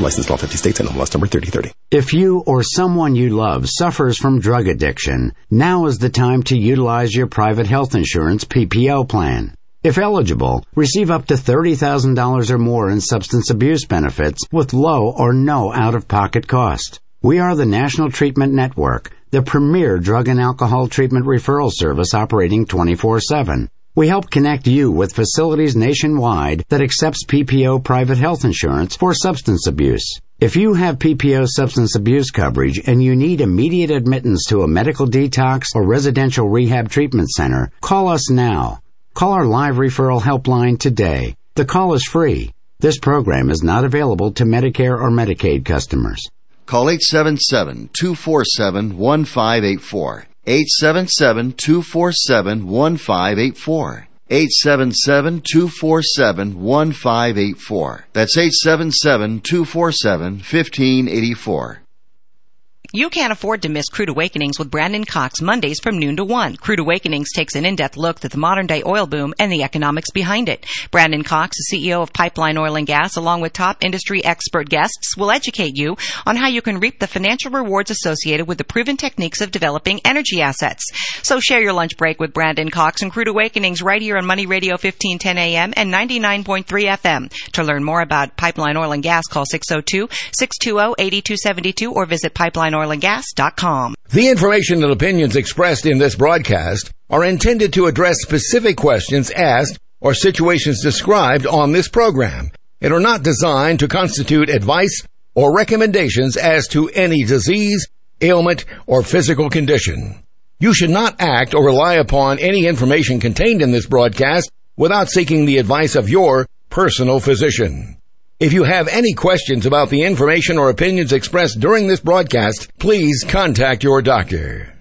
Licensed in all 50 states and MLS number 3030. If you or someone you love suffers from drug addiction, now is the time to utilize your private health insurance PPO plan. If eligible, receive up to $30,000 or more in substance abuse benefits with low or no out-of-pocket cost. We are the National Treatment Network, the premier drug and alcohol treatment referral service operating 24/7. We help connect you with facilities nationwide that accepts PPO private health insurance for substance abuse. If you have PPO substance abuse coverage and you need immediate admittance to a medical detox or residential rehab treatment center, call us now. Call our live referral helpline today. The call is free. This program is not available to Medicare or Medicaid customers. Call 877-247-1584. 877-247-1584. 877-247-1584. That's 877-247-1584. You can't afford to miss Crude Awakenings with Brandon Cox Mondays from noon to 1. Crude Awakenings takes an in-depth look at the modern-day oil boom and the economics behind it. Brandon Cox, the CEO of Pipeline Oil and Gas, along with top industry expert guests, will educate you on how you can reap the financial rewards associated with the proven techniques of developing energy assets. So share your lunch break with Brandon Cox and Crude Awakenings right here on Money Radio 1510 AM and 99.3 FM. To learn more about Pipeline Oil and Gas, call 602-620-8272 or visit pipelineoilandgas.com. The information and opinions expressed in this broadcast are intended to address specific questions asked or situations described on this program and are not designed to constitute advice or recommendations as to any disease, ailment, or physical condition. You should not act or rely upon any information contained in this broadcast without seeking the advice of your personal physician. If you have any questions about the information or opinions expressed during this broadcast, please contact your doctor.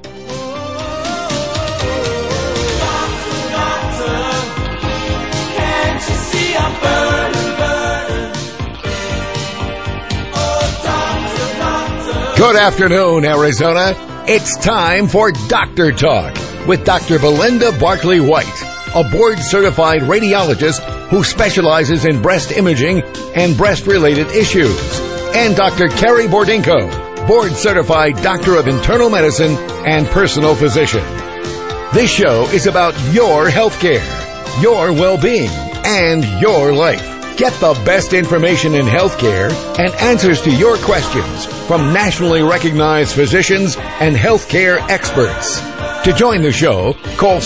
Good afternoon, Arizona. It's time for Doctor Talk with Dr. Belinda Barclay White, a board-certified radiologist who specializes in breast imaging and breast-related issues, and Dr. Carrie Bordinko, board-certified doctor of internal medicine and personal physician. This show is about your health care, your well-being, and your life. Get the best information in health care and answers to your questions from nationally recognized physicians and health care experts. To join the show, call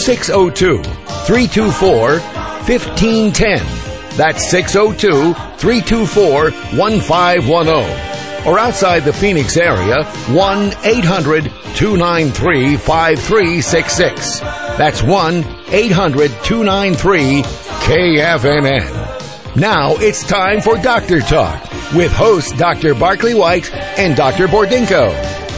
602-324-1510. That's 602-324-1510. Or outside the Phoenix area, 1-800-293-5366. That's 1-800-293-KFNN. Now it's time for Doctor Talk with hosts Dr. Barclay White and Dr. Bordinko.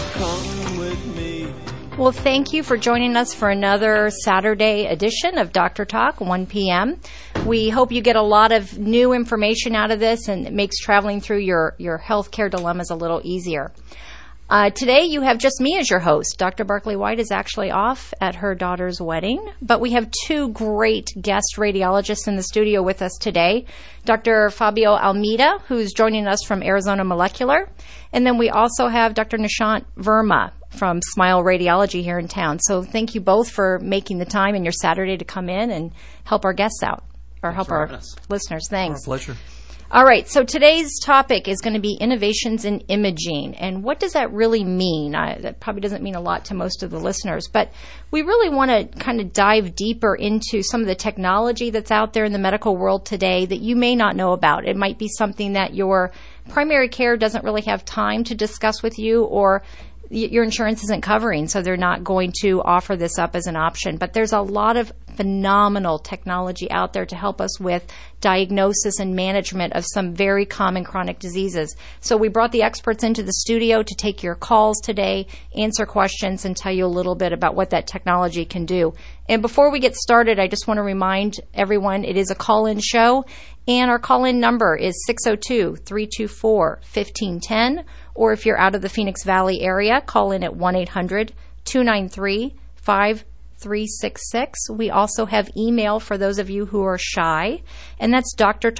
Well, thank you for joining us for another Saturday edition of Dr. Talk, 1 p.m. We hope you get a lot of new information out of this and it makes traveling through your healthcare dilemmas a little easier. Today you have just me as your host. Dr. Barclay White is actually off at her daughter's wedding, but we have two great guest radiologists in the studio with us today. Dr. Fabio Almeida, who's joining us from Arizona Molecular, and then we also have Dr. Nishant Verma from Smile Radiology here in town. So thank you both for making the time in your Saturday to come in and help our guests out, or help our listeners. Thanks. Our pleasure. All right, so today's topic is going to be innovations in imaging. And what does that really mean? That probably doesn't mean a lot to most of the listeners, but we really want to kind of dive deeper into some of the technology that's out there in the medical world today that you may not know about. It might be something that your primary care doesn't really have time to discuss with you, or your insurance isn't covering, so they're not going to offer this up as an option. But there's a lot of phenomenal technology out there to help us with diagnosis and management of some very common chronic diseases. So we brought the experts into the studio to take your calls today, answer questions, and tell you a little bit about what that technology can do. And before we get started, I just want to remind everyone it is a call-in show, and our call-in number is 602-324-1510. Or if you're out of the Phoenix Valley area, call in at 1-800-293-5366. 366. We also have email for those of you who are shy, and that's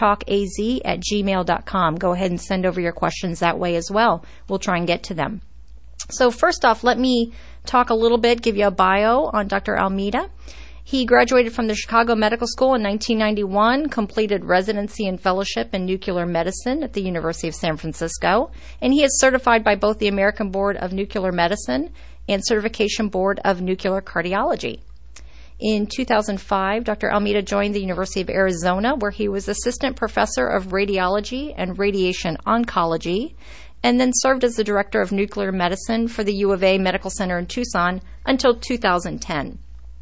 drtalkaz@gmail.com. Go ahead and send over your questions that way as well. We'll try and get to them. So first off, let me talk a little bit, give you a bio on Dr. Almeida. He graduated from the Chicago Medical School in 1991, completed residency and fellowship in nuclear medicine at the University of San Francisco, and he is certified by both the American Board of Nuclear Medicine and Certification Board of Nuclear Cardiology. In 2005, Dr. Almeida joined the University of Arizona, where he was assistant professor of radiology and radiation oncology, and then served as the director of nuclear medicine for the U of A Medical Center in Tucson until 2010.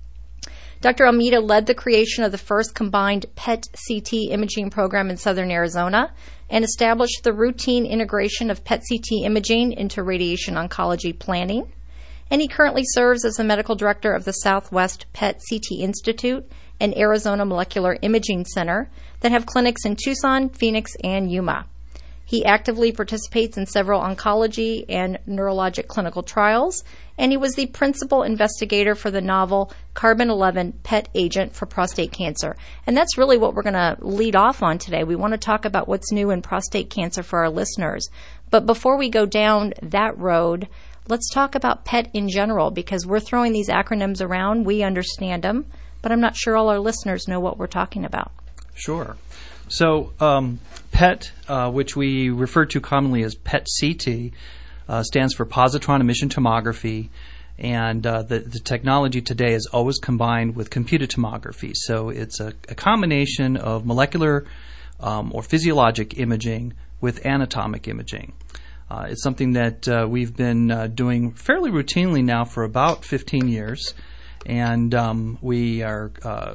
Dr. Almeida led the creation of the first combined PET-CT imaging program in southern Arizona and established the routine integration of PET-CT imaging into radiation oncology planning. And he currently serves as the medical director of the Southwest PET-CT Institute and Arizona Molecular Imaging Center that have clinics in Tucson, Phoenix, and Yuma. He actively participates in several oncology and neurologic clinical trials, and he was the principal investigator for the novel Carbon-11 PET agent for prostate cancer. And that's really what we're going to lead off on today. We want to talk about what's new in prostate cancer for our listeners. But before we go down that road, let's talk about PET in general, because we're throwing these acronyms around. We understand them, but I'm not sure all our listeners know what we're talking about. Sure. So PET, which we refer to commonly as PET-CT, stands for positron emission tomography, and the technology today is always combined with computed tomography. So it's a combination of molecular or physiologic imaging with anatomic imaging. It's something that we've been doing fairly routinely now for about 15 years, and we are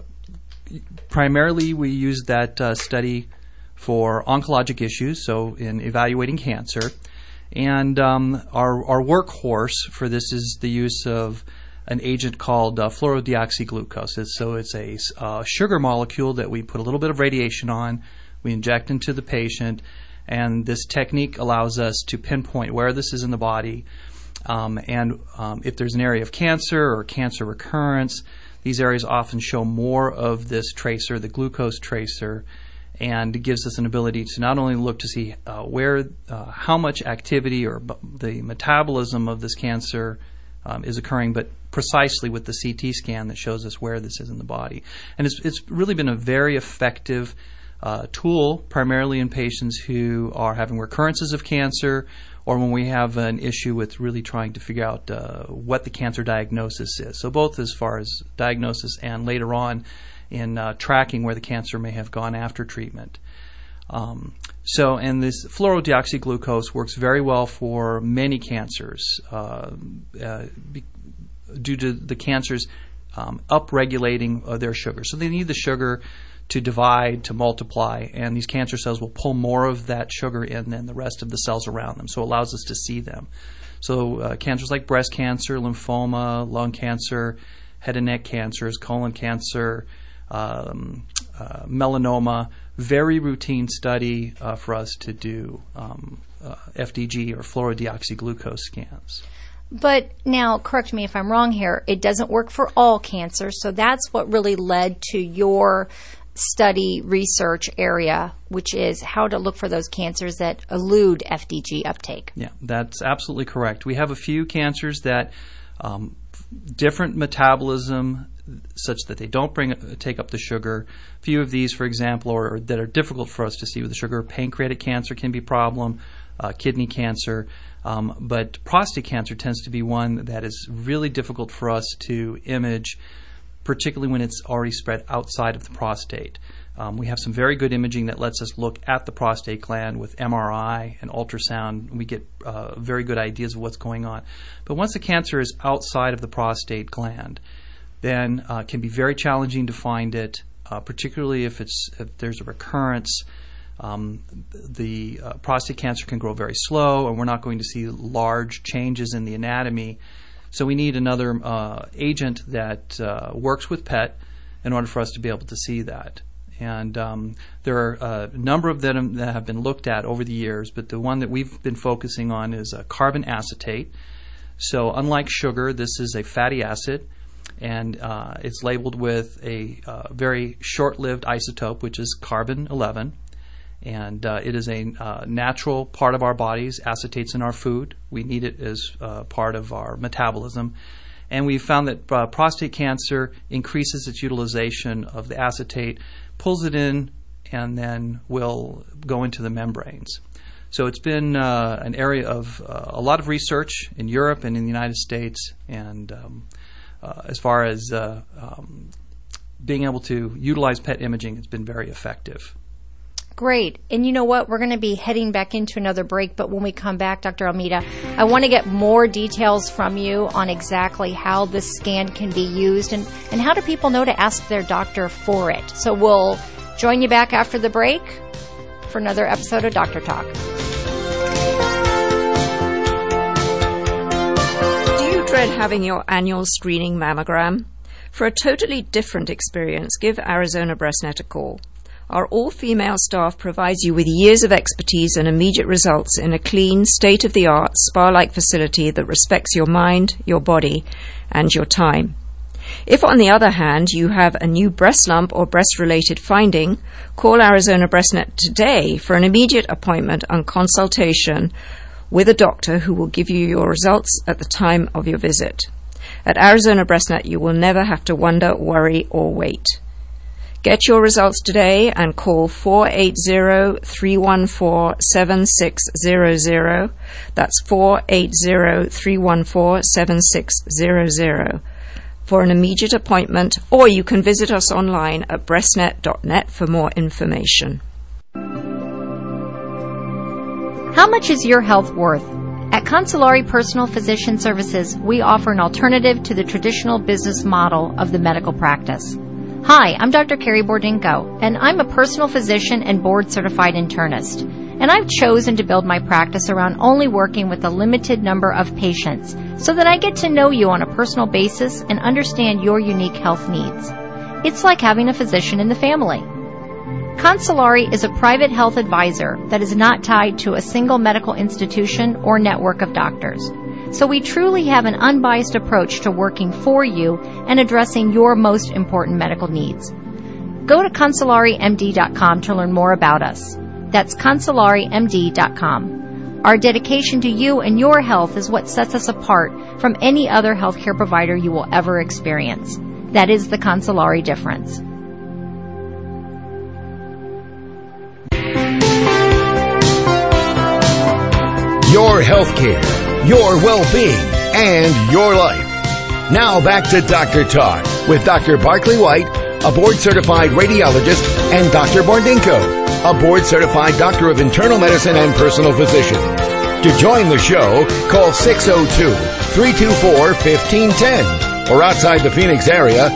primarily we use that study for oncologic issues, so in evaluating cancer. And our workhorse for this is the use of an agent called fluorodeoxyglucose. So it's a sugar molecule that we put a little bit of radiation on, we inject into the patient, and this technique allows us to pinpoint where this is in the body. And if there's an area of cancer or cancer recurrence, these areas often show more of this tracer, the glucose tracer, and it gives us an ability to not only look to see how much activity or the metabolism of this cancer is occurring, but precisely with the CT scan that shows us where this is in the body. And it's really been a very effective tool, primarily in patients who are having recurrences of cancer, or when we have an issue with really trying to figure out what the cancer diagnosis is. So both as far as diagnosis and later on in tracking where the cancer may have gone after treatment. And this fluorodeoxyglucose works very well for many cancers due to the cancers upregulating their sugar. So they need the sugar to divide, to multiply, and these cancer cells will pull more of that sugar in than the rest of the cells around them, so it allows us to see them. So cancers like breast cancer, lymphoma, lung cancer, head and neck cancers, colon cancer, melanoma, very routine study for us to do FDG or fluorodeoxyglucose scans. But now, correct me if I'm wrong here, it doesn't work for all cancers, so that's what really led to your study research area, which is how to look for those cancers that elude FDG uptake. Yeah, that's absolutely correct. We have a few cancers that different metabolism such that they don't take up the sugar. A few of these, for example, or that are difficult for us to see with the sugar. Pancreatic cancer can be a problem, kidney cancer, but prostate cancer tends to be one that is really difficult for us to image, particularly when it's already spread outside of the prostate. We have some very good imaging that lets us look at the prostate gland with MRI and ultrasound. We get very good ideas of what's going on. But once the cancer is outside of the prostate gland, then it can be very challenging to find it, particularly if there's a recurrence. The prostate cancer can grow very slow, and we're not going to see large changes in the anatomy. So we need another agent that works with PET in order for us to be able to see that. And there are a number of them that have been looked at over the years, but the one that we've been focusing on is carbon acetate. So unlike sugar, this is a fatty acid. and it's labeled with a very short-lived isotope, which is carbon-11. And it is a natural part of our bodies. Acetate's in our food. We need it as part of our metabolism. And we found that prostate cancer increases its utilization of the acetate, pulls it in, and then will go into the membranes. So it's been an area of a lot of research in Europe and in the United States. And as far as being able to utilize PET imaging, it's been very effective. Great. And you know what? We're going to be heading back into another break, but when we come back, Dr. Almeida, I want to get more details from you on exactly how this scan can be used and how do people know to ask their doctor for it. So we'll join you back after the break for another episode of Doctor Talk. Do you dread having your annual screening mammogram? For a totally different experience, give Arizona BreastNet a call. Our all-female staff provides you with years of expertise and immediate results in a clean, state-of-the-art, spa-like facility that respects your mind, your body, and your time. If, on the other hand, you have a new breast lump or breast-related finding, call Arizona BreastNet today for an immediate appointment and consultation with a doctor who will give you your results at the time of your visit. At Arizona BreastNet, you will never have to wonder, worry, or wait. Get your results today and call 480-314-7600. That's 480-314-7600 for an immediate appointment, or you can visit us online at breastnet.net for more information. How much is your health worth? At Consolari Personal Physician Services, we offer an alternative to the traditional business model of the medical practice. Hi, I'm Dr. Carrie Bordinko, and I'm a personal physician and board-certified internist. And I've chosen to build my practice around only working with a limited number of patients so that I get to know you on a personal basis and understand your unique health needs. It's like having a physician in the family. Consolari is a private health advisor that is not tied to a single medical institution or network of doctors. So we truly have an unbiased approach to working for you and addressing your most important medical needs. Go to ConsolaryMD.com to learn more about us. That's ConsolaryMD.com. Our dedication to you and your health is what sets us apart from any other healthcare provider you will ever experience. That is the Consolari difference. Your healthcare, your well-being, and your life. Now back to Dr. Talk with Dr. Barclay White, a board-certified radiologist, and Dr. Bordinko, a board-certified doctor of internal medicine and personal physician. To join the show, call 602-324-1510 or outside the Phoenix area,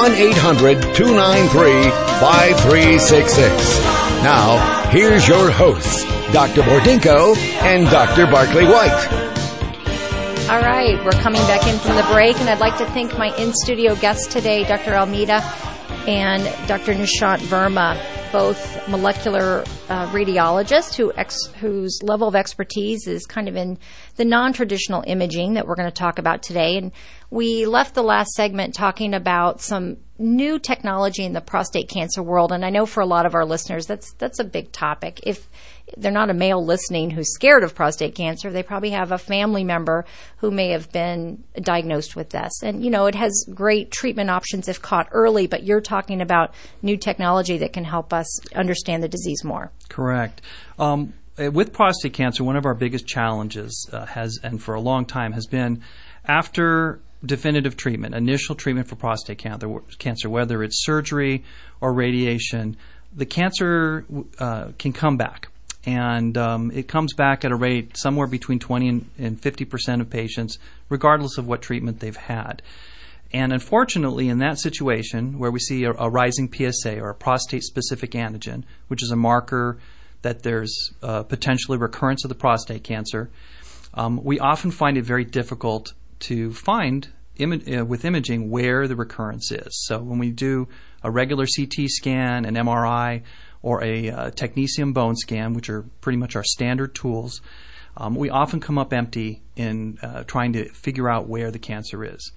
1-800-293-5366. Now, here's your hosts, Dr. Bordinko and Dr. Barclay White. All right, we're coming back in from the break, and I'd like to thank my in-studio guests today, Dr. Almeida and Dr. Nishant Verma, both molecular radiologists whose level of expertise is kind of in the non-traditional imaging that we're going to talk about today. And we left the last segment talking about some new technology in the prostate cancer world, and I know for a lot of our listeners that's a big topic. If they're not a male listening who's scared of prostate cancer, they probably have a family member who may have been diagnosed with this. And, you know, it has great treatment options if caught early, but you're talking about new technology that can help us understand the disease more. Correct. With prostate cancer, one of our biggest challenges and for a long time, has been after definitive treatment, initial treatment for prostate cancer, whether it's surgery or radiation, the cancer can come back. And it comes back at a rate somewhere between 20 and 50% of patients, regardless of what treatment they've had. And unfortunately, in that situation where we see a rising PSA or a prostate-specific antigen, which is a marker that there's potentially recurrence of the prostate cancer, we often find it very difficult to find with imaging where the recurrence is. So when we do a regular CT scan, an MRI, or a technetium bone scan, which are pretty much our standard tools, we often come up empty in trying to figure out where the cancer is.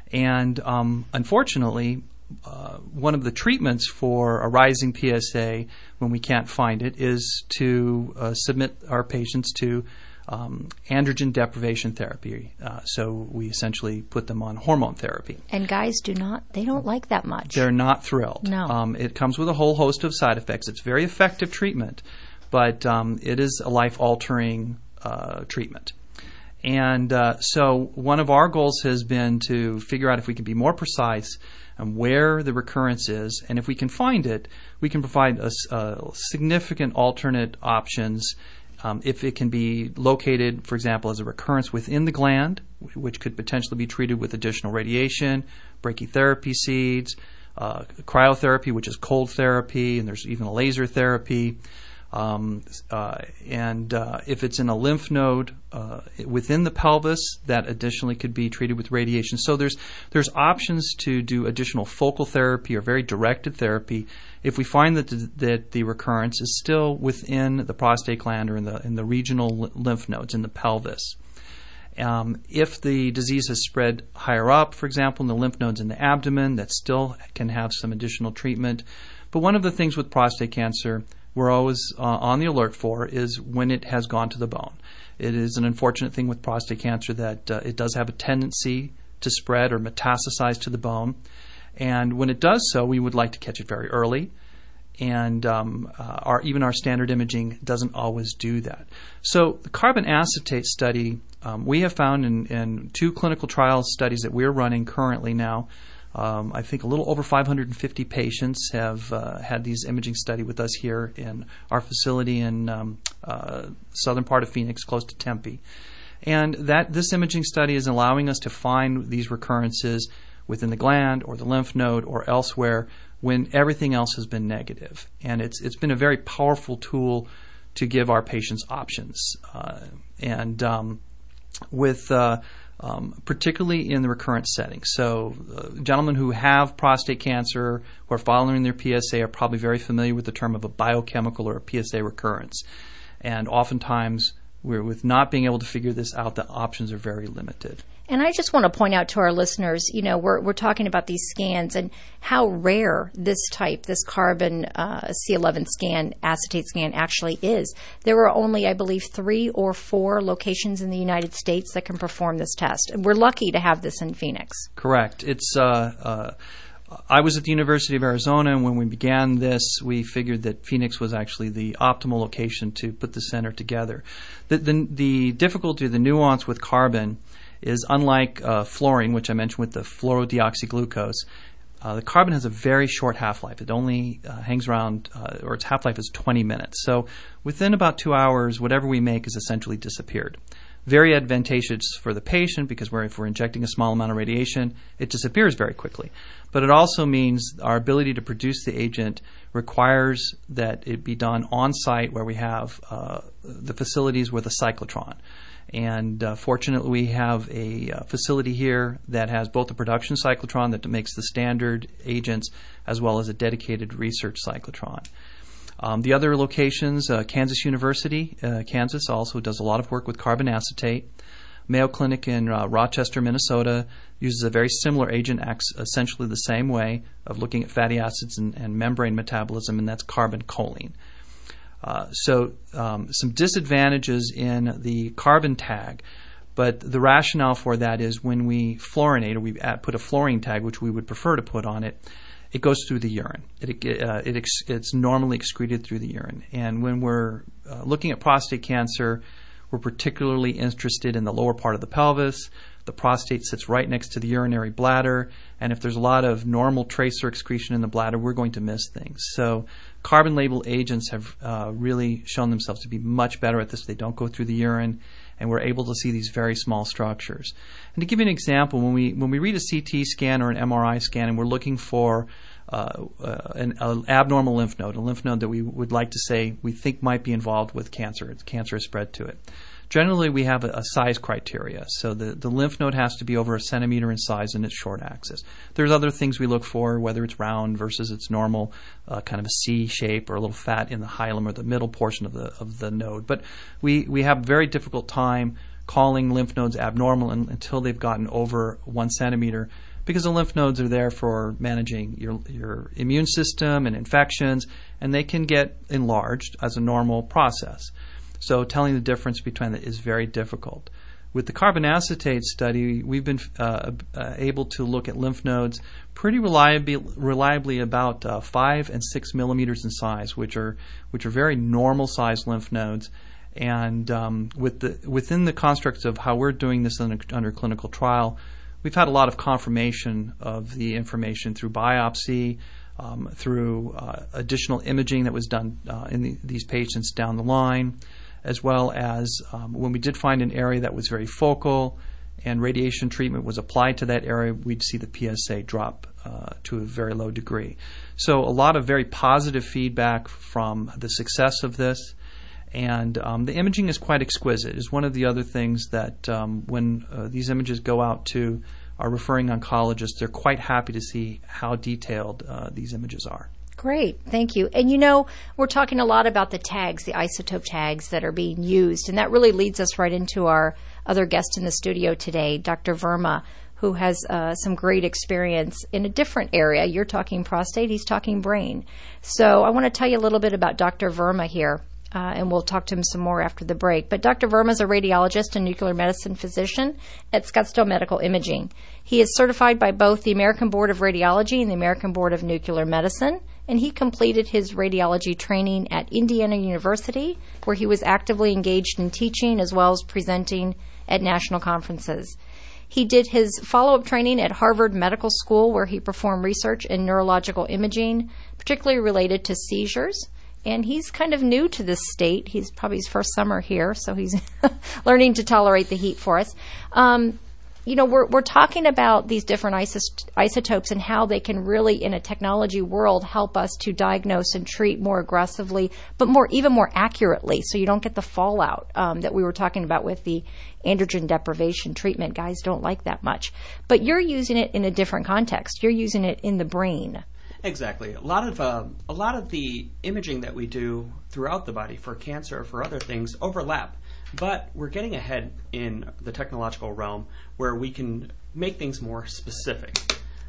And unfortunately, one of the treatments for a rising PSA when we can't find it is to submit our patients to androgen deprivation therapy. So we essentially put them on hormone therapy. And guys they don't like that much. They're not thrilled. No. It comes with a whole host of side effects. It's very effective treatment, but it is a life-altering treatment. And so one of our goals has been to figure out if we can be more precise on where the recurrence is, and if we can find it, we can provide significant alternate options. If it can be located, for example, as a recurrence within the gland, which could potentially be treated with additional radiation, brachytherapy seeds, cryotherapy, which is cold therapy, and there's even a laser therapy. And if it's in a lymph node within the pelvis, that additionally could be treated with radiation. So there's options to do additional focal therapy or very directed therapy if we find that the recurrence is still within the prostate gland or in the regional lymph nodes in the pelvis. If the disease has spread higher up, for example, in the lymph nodes in the abdomen, that still can have some additional treatment. But one of the things with prostate cancer we're always on the alert for is when it has gone to the bone. It is an unfortunate thing with prostate cancer that it does have a tendency to spread or metastasize to the bone. And when it does so, we would like to catch it very early. And even our standard imaging doesn't always do that. So the carbon acetate study, we have found in 2 clinical trial studies that we're running currently now, I think a little over 550 patients have had these imaging study with us here in our facility in southern part of Phoenix, close to Tempe. And this imaging study is allowing us to find these recurrences within the gland or the lymph node or elsewhere when everything else has been negative. And it's been a very powerful tool to give our patients options. Particularly in the recurrent setting. So gentlemen who have prostate cancer, who are following their PSA, are probably very familiar with the term of a biochemical or a PSA recurrence. And oftentimes, with not being able to figure this out, the options are very limited. And I just want to point out to our listeners, we're talking about these scans and how rare this carbon C11 scan, acetate scan actually is. There are only, I believe, 3 or 4 locations in the United States that can perform this test. And we're lucky to have this in Phoenix. Correct. I was at the University of Arizona, and when we began this, we figured that Phoenix was actually the optimal location to put the center together. The difficulty, the nuance with carbon is unlike fluorine, which I mentioned with the fluorodeoxyglucose. The carbon has a very short half-life. It only hangs around, or its half-life is 20 minutes. So within about 2 hours, whatever we make has essentially disappeared. Very advantageous for the patient because if we're injecting a small amount of radiation, it disappears very quickly. But it also means our ability to produce the agent requires that it be done on site where we have the facilities with a cyclotron. And fortunately, we have a facility here that has both a production cyclotron that makes the standard agents as well as a dedicated research cyclotron. The other locations, Kansas University, Kansas also does a lot of work with carbon acetate. Mayo Clinic in Rochester, Minnesota uses a very similar agent, acts essentially the same way of looking at fatty acids and membrane metabolism, and that's carbon-choline. Some disadvantages in the carbon tag, but the rationale for that is when we fluorinate or we put a fluorine tag, which we would prefer to put on it, it goes through the urine. It's normally excreted through the urine. And when we're looking at prostate cancer, we're particularly interested in the lower part of the pelvis. The prostate sits right next to the urinary bladder, and if there's a lot of normal tracer excretion in the bladder, we're going to miss things. So carbon-labeled agents have really shown themselves to be much better at this. They don't go through the urine, and we're able to see these very small structures. And to give you an example, when we read a CT scan or an MRI scan and we're looking for an abnormal lymph node, a lymph node that we would like to say we think might be involved with cancer, cancer has spread to it. Generally, we have a size criteria. So the lymph node has to be over 1 centimeter in size in its short axis. There's other things we look for, whether it's round versus its normal kind of a C shape or a little fat in the hilum or the middle portion of the node. But we have a very difficult time calling lymph nodes abnormal until they've gotten over 1 centimeter because the lymph nodes are there for managing your immune system and infections, and they can get enlarged as a normal process. So telling the difference between it is very difficult. With the carbon acetate study, we've been able to look at lymph nodes pretty reliably about 5 and 6 millimeters in size, which are very normal sized lymph nodes. And within the constructs of how we're doing this under clinical trial, we've had a lot of confirmation of the information through biopsy, through additional imaging that was done in these patients down the line, as well as when we did find an area that was very focal and radiation treatment was applied to that area, we'd see the PSA drop to a very low degree. So a lot of very positive feedback from the success of this. And the imaging is quite exquisite. It's one of the other things that when these images go out to our referring oncologists, they're quite happy to see how detailed these images are. Great, thank you. And we're talking a lot about the tags, the isotope tags that are being used, and that really leads us right into our other guest in the studio today, Dr. Verma, who has some great experience in a different area. You're talking prostate, he's talking brain. So I want to tell you a little bit about Dr. Verma here, and we'll talk to him some more after the break. But Dr. Verma is a radiologist and nuclear medicine physician at Scottsdale Medical Imaging. He is certified by both the American Board of Radiology and the American Board of Nuclear Medicine, and he completed his radiology training at Indiana University, where he was actively engaged in teaching as well as presenting at national conferences. He did his follow-up training at Harvard Medical School, where he performed research in neurological imaging, particularly related to seizures. And he's kind of new to this state. He's probably his first summer here, so he's learning to tolerate the heat for us. We're talking about these different isotopes and how they can really, in a technology world, help us to diagnose and treat more aggressively, but even more accurately, so you don't get the fallout that we were talking about with the androgen deprivation treatment. Guys don't like that much. But you're using it in a different context. You're using it in the brain. Exactly. A lot of the imaging that we do throughout the body for cancer or for other things overlap, but we're getting ahead in the technological realm where we can make things more specific.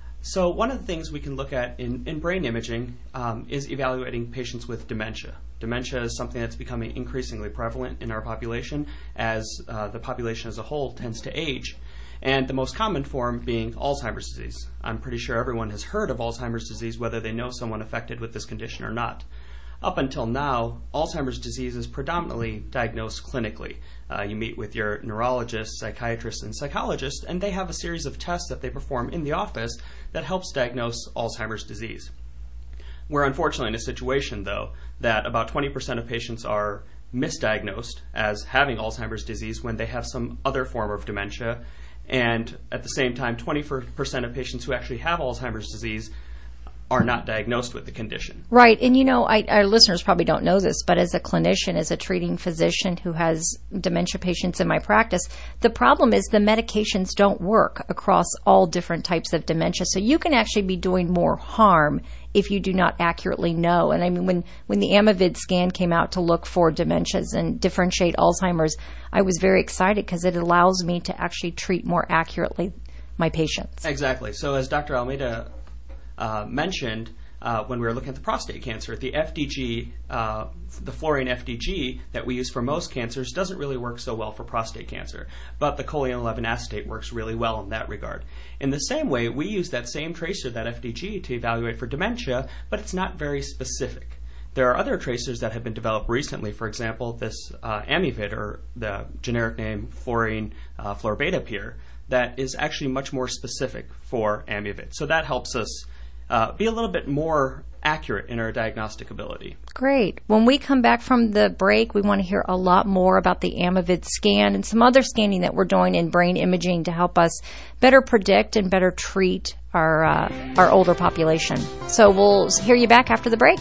So one of the things we can look at in brain imaging is evaluating patients with dementia. Dementia is something that's becoming increasingly prevalent in our population as the population as a whole tends to age. And the most common form being Alzheimer's disease. I'm pretty sure everyone has heard of Alzheimer's disease, whether they know someone affected with this condition or not. Up until now, Alzheimer's disease is predominantly diagnosed clinically. You meet with your neurologist, psychiatrist, and psychologist, and they have a series of tests that they perform in the office that helps diagnose Alzheimer's disease. We're unfortunately in a situation, though, that about 20% of patients are misdiagnosed as having Alzheimer's disease when they have some other form of dementia. And at the same time, 20% of patients who actually have Alzheimer's disease are not diagnosed with the condition. Right. And, our listeners probably don't know this, but as a clinician, as a treating physician who has dementia patients in my practice, the problem is the medications don't work across all different types of dementia. So you can actually be doing more harm if you do not accurately know. And I mean, when the Amyvid scan came out to look for dementias and differentiate Alzheimer's, I was very excited because it allows me to actually treat more accurately my patients. Exactly. So as Dr. Almeida mentioned, when we were looking at the prostate cancer, the FDG, the fluorine FDG that we use for most cancers doesn't really work so well for prostate cancer, but the choline-11 acetate works really well in that regard. In the same way, we use that same tracer, that FDG, to evaluate for dementia, but it's not very specific. There are other tracers that have been developed recently. For example, this Amyvid, or the generic name fluorine fluorobetapir, that is actually much more specific for Amyvid. So that helps us be a little bit more accurate in our diagnostic ability. Great. When we come back from the break, we want to hear a lot more about the Amyvid scan and some other scanning that we're doing in brain imaging to help us better predict and better treat our older population. So we'll hear you back after the break.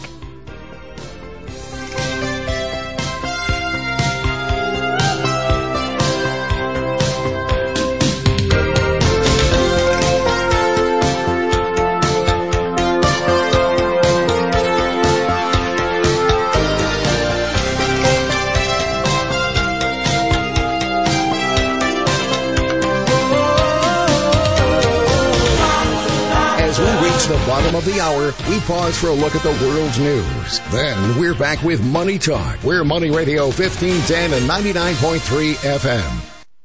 the bottom of the hour, we pause for a look at the world's news. Then we're back with Money Talk. We're Money Radio 1510 and 99.3 FM.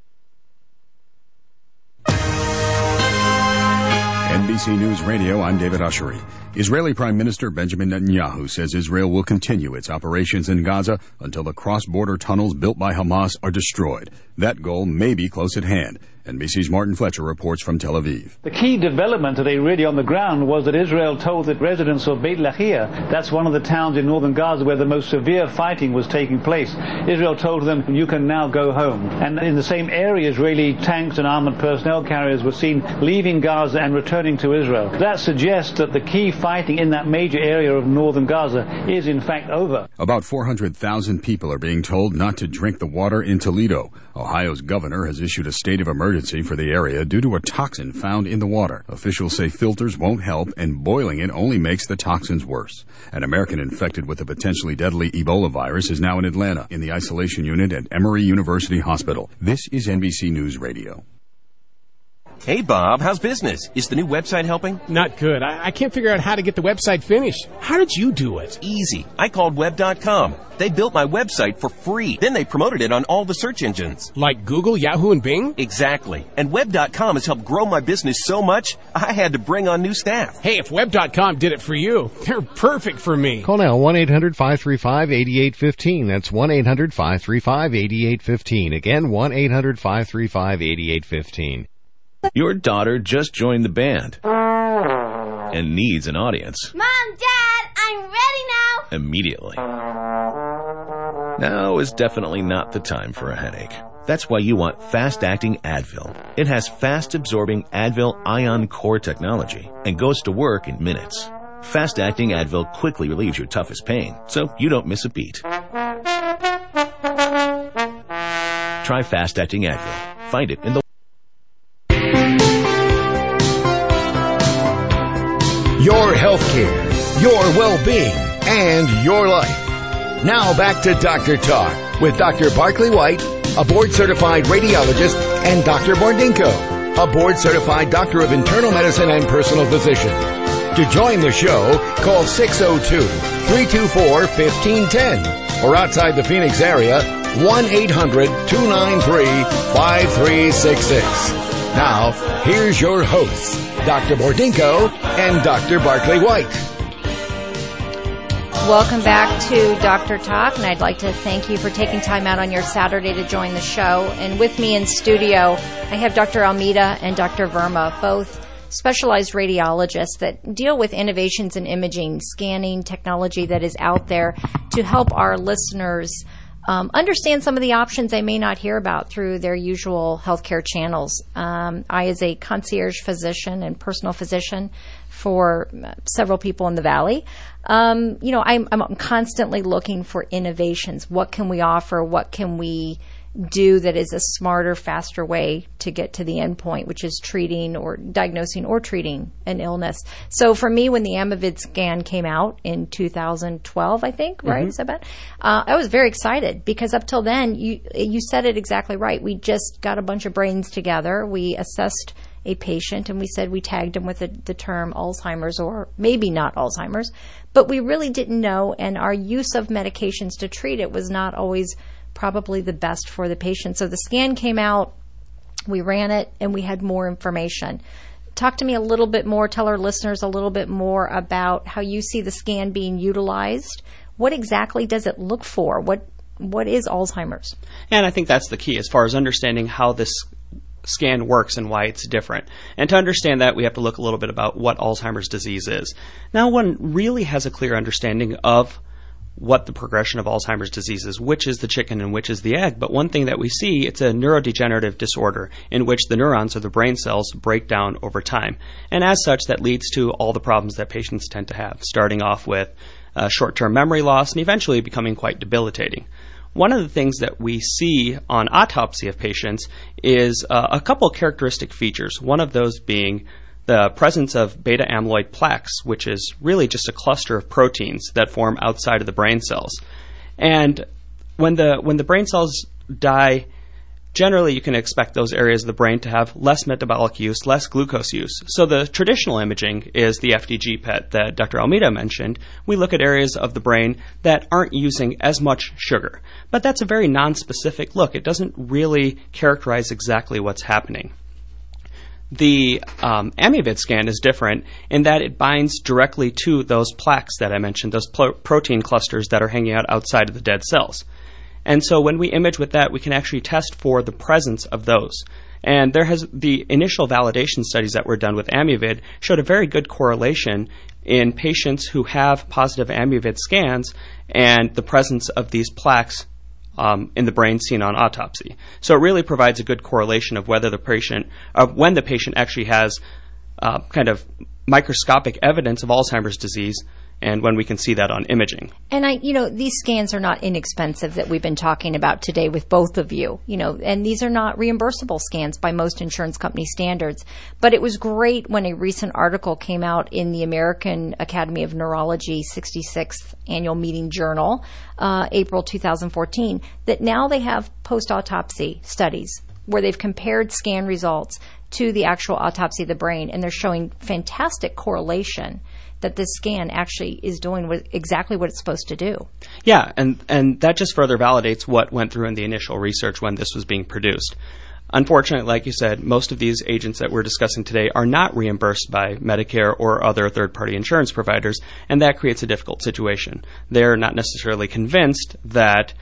NBC News Radio, I'm David Ushery. Israeli Prime Minister Benjamin Netanyahu says Israel will continue its operations in Gaza until the cross-border tunnels built by Hamas are destroyed. That goal may be close at hand. NBC's Martin Fletcher reports from Tel Aviv. The key development today really on the ground was that Israel told the residents of Beit Lahia, that's one of the towns in northern Gaza where the most severe fighting was taking place. Israel told them, you can now go home. And in the same area, Israeli tanks and armored personnel carriers were seen leaving Gaza and returning to Israel. That suggests that the key fighting in that major area of northern Gaza is in fact over. About 400,000 people are being told not to drink the water in Toledo. Ohio's governor has issued a state of emergency for the area due to a toxin found in the water. Officials say filters won't help and boiling it only makes the toxins worse. An American infected with a potentially deadly Ebola virus is now in Atlanta in the isolation unit at Emory University Hospital. This is NBC News Radio. Hey, Bob, how's business? Is the new website helping? Not good. I can't figure out how to get the website finished. How did you do it? Easy. I called Web.com. They built my website for free. Then they promoted it on all the search engines. Like Google, Yahoo, and Bing? Exactly. And Web.com has helped grow my business so much, I had to bring on new staff. Hey, if Web.com did it for you, they're perfect for me. Call now 1-800-535-8815. That's 1-800-535-8815. Again, 1-800-535-8815. Your daughter just joined the band and needs an audience. Mom, Dad, I'm ready now. Immediately. Now is definitely not the time for a headache. That's why you want fast-acting Advil. It has fast-absorbing Advil Ion Core technology and goes to work in minutes. Fast-acting Advil quickly relieves your toughest pain, so you don't miss a beat. Try fast-acting Advil. Find it in the Your healthcare, your well-being, and your life. Now back to Dr. Talk with Dr. Barclay White, a board-certified radiologist, and Dr. Bordinko, a board-certified doctor of internal medicine and personal physician. To join the show, call 602-324-1510 or outside the Phoenix area, 1-800-293-5366. Now, here's your hosts, Dr. Bordinko and Dr. Barclay White. Welcome back to Dr. Talk, and I'd like to thank you for taking time out on your Saturday to join the show. And with me in studio, I have Dr. Almeida and Dr. Verma, both specialized radiologists that deal with innovations in imaging, scanning technology that is out there to help our listeners understand some of the options they may not hear about through their usual healthcare channels. I, as a concierge physician and personal physician for several people in the Valley, I'm constantly looking for innovations. What can we offer? What can we do that is a smarter, faster way to get to the end point, which is treating or diagnosing or treating an illness. So for me, when the Amyvid scan came out in 2012, I think, right? Is that bad? I was very excited because up till then, you said it exactly right. We just got a bunch of brains together. We assessed a patient and we tagged him with the term Alzheimer's or maybe not Alzheimer's, but we really didn't know, and our use of medications to treat it was not always probably the best for the patient. So the scan came out, we ran it, and we had more information. Talk to me a little bit more, tell our listeners a little bit more about how you see the scan being utilized. What exactly does it look for? What is Alzheimer's? And I think that's the key as far as understanding how this scan works and why it's different. And to understand that, we have to look a little bit about what Alzheimer's disease is. Now, one really has a clear understanding of what the progression of Alzheimer's disease is, which is the chicken and which is the egg. But one thing that we see, it's a neurodegenerative disorder in which the neurons or the brain cells break down over time. And as such, that leads to all the problems that patients tend to have, starting off with short-term memory loss and eventually becoming quite debilitating. One of the things that we see on autopsy of patients is a couple of characteristic features, one of those being the presence of beta amyloid plaques, which is really just a cluster of proteins that form outside of the brain cells. And when the brain cells die, generally you can expect those areas of the brain to have less metabolic use, less glucose use. So the traditional imaging is the FDG PET that Dr. Almeida mentioned. We look at areas of the brain that aren't using as much sugar. But that's a very nonspecific look. It doesn't really characterize exactly what's happening. The Amyvid scan is different in that it binds directly to those plaques that I mentioned, those protein clusters that are hanging out outside of the dead cells. And so when we image with that, we can actually test for the presence of those. And the initial validation studies that were done with Amyvid showed a very good correlation in patients who have positive Amyvid scans and the presence of these plaques in the brain seen on autopsy. So it really provides a good correlation of whether when the patient actually has kind of microscopic evidence of Alzheimer's disease, and when we can see that on imaging. And these scans are not inexpensive that we've been talking about today with both of you, and these are not reimbursable scans by most insurance company standards. But it was great when a recent article came out in the American Academy of Neurology 66th Annual Meeting Journal, April 2014, that now they have post-autopsy studies where they've compared scan results to the actual autopsy of the brain, and they're showing fantastic correlation that this scan actually is doing exactly what it's supposed to do. Yeah, and that just further validates what went through in the initial research when this was being produced. Unfortunately, like you said, most of these agents that we're discussing today are not reimbursed by Medicare or other third-party insurance providers, and that creates a difficult situation. They're not necessarily convinced that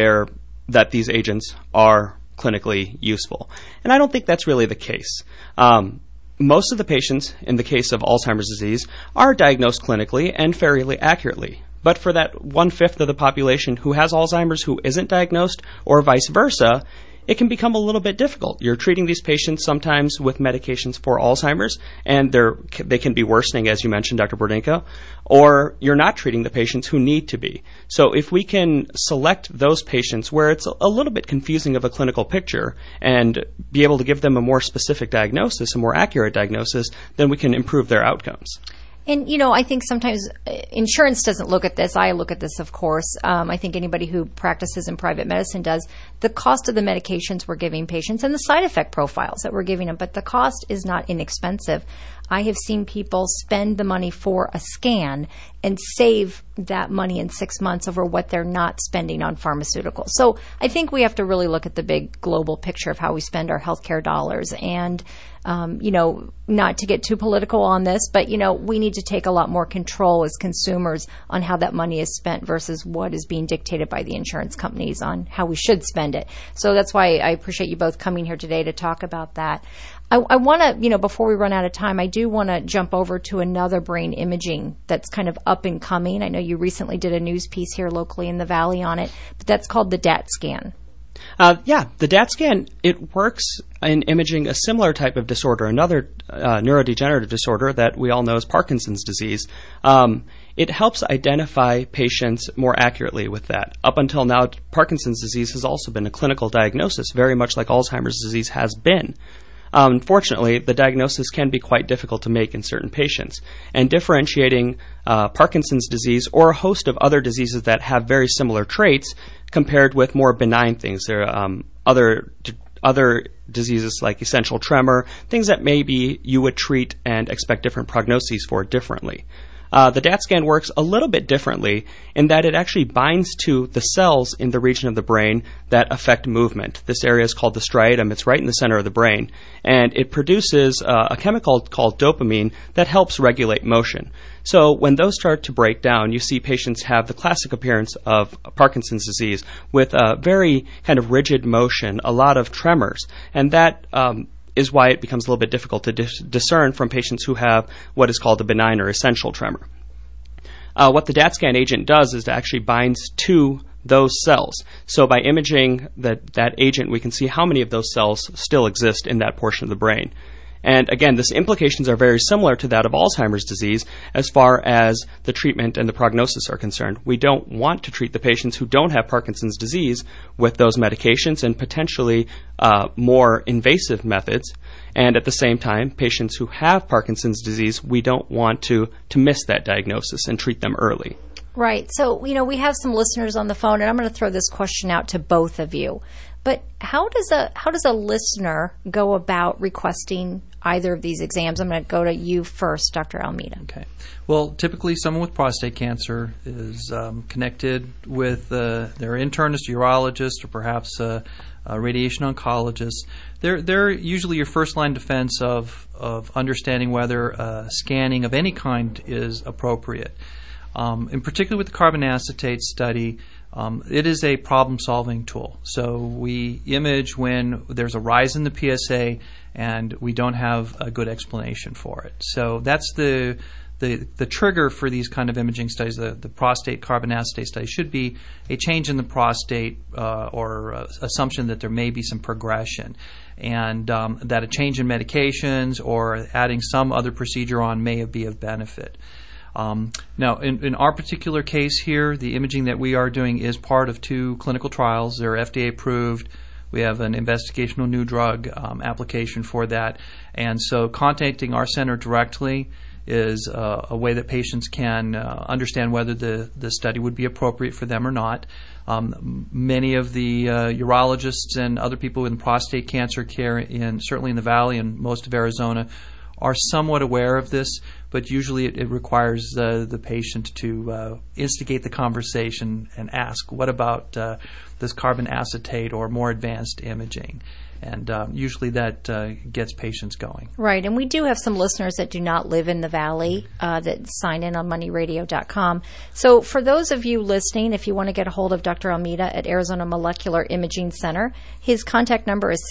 these agents are clinically useful. And I don't think that's really the case. Most of the patients, in the case of Alzheimer's disease, are diagnosed clinically and fairly accurately. But for that 1/5 of the population who has Alzheimer's who isn't diagnosed, or vice versa, it can become a little bit difficult. You're treating these patients sometimes with medications for Alzheimer's, and they can be worsening, as you mentioned, Dr. Bordinko, or you're not treating the patients who need to be. So if we can select those patients where it's a little bit confusing of a clinical picture and be able to give them a more specific diagnosis, a more accurate diagnosis, then we can improve their outcomes. And, I think sometimes insurance doesn't look at this. I look at this, of course. I think anybody who practices in private medicine does. The cost of the medications we're giving patients and the side effect profiles that we're giving them, but the cost is not inexpensive. I have seen people spend the money for a scan and save that money in 6 months over what they're not spending on pharmaceuticals. So I think we have to really look at the big global picture of how we spend our healthcare dollars. And, not to get too political on this, but, we need to take a lot more control as consumers on how that money is spent versus what is being dictated by the insurance companies on how we should spend it. So that's why I appreciate you both coming here today to talk about that. I want to, before we run out of time, I do want to jump over to another brain imaging that's kind of up and coming. I know you recently did a news piece here locally in the Valley on it, but that's called the DAT scan. The DAT scan, it works in imaging a similar type of disorder, another neurodegenerative disorder that we all know is Parkinson's disease. It helps identify patients more accurately with that. Up until now, Parkinson's disease has also been a clinical diagnosis, very much like Alzheimer's disease has been. Unfortunately, the diagnosis can be quite difficult to make in certain patients. And differentiating Parkinson's disease or a host of other diseases that have very similar traits compared with more benign things. There are other diseases like essential tremor, things that maybe you would treat and expect different prognoses for differently. The DAT scan works a little bit differently in that it actually binds to the cells in the region of the brain that affect movement. This area is called the striatum. It's right in the center of the brain. And it produces a chemical called dopamine that helps regulate motion. So when those start to break down, you see patients have the classic appearance of Parkinson's disease with a very kind of rigid motion, a lot of tremors. And that is why it becomes a little bit difficult to discern from patients who have what is called a benign or essential tremor. What the DAT scan agent does is it actually binds to those cells. So by imaging that agent, we can see how many of those cells still exist in that portion of the brain. And again, the implications are very similar to that of Alzheimer's disease as far as the treatment and the prognosis are concerned. We don't want to treat the patients who don't have Parkinson's disease with those medications and potentially more invasive methods. And at the same time, patients who have Parkinson's disease, we don't want to miss that diagnosis and treat them early. Right. So, we have some listeners on the phone, and I'm going to throw this question out to both of you. But how does a listener go about requesting either of these exams? I'm going to go to you first, Dr. Almeida. Okay. Well, typically someone with prostate cancer is connected with their internist, urologist, or perhaps a radiation oncologist. They're usually your first line defense of understanding whether scanning of any kind is appropriate. In particular with the carbon acetate study, it is a problem-solving tool. So we image when there's a rise in the PSA and we don't have a good explanation for it. So that's the trigger for these kind of imaging studies. The prostate carbon acetate study should be a change in the prostate or assumption that there may be some progression, and that a change in medications or adding some other procedure on may be of benefit. Now, in our particular case here, the imaging that we are doing is part of 2 clinical trials. They're FDA approved. We have an investigational new drug application for that. And so contacting our center directly is a way that patients can understand whether the study would be appropriate for them or not. Many of the urologists and other people in prostate cancer care, certainly in the Valley and most of Arizona, are somewhat aware of this, but usually it requires the patient to instigate the conversation and ask, what about this carbon acetate or more advanced imaging? And usually that gets patients going. Right, and we do have some listeners that do not live in the Valley that sign in on moneyradio.com. So for those of you listening, if you want to get a hold of Dr. Almeida at Arizona Molecular Imaging Center, his contact number is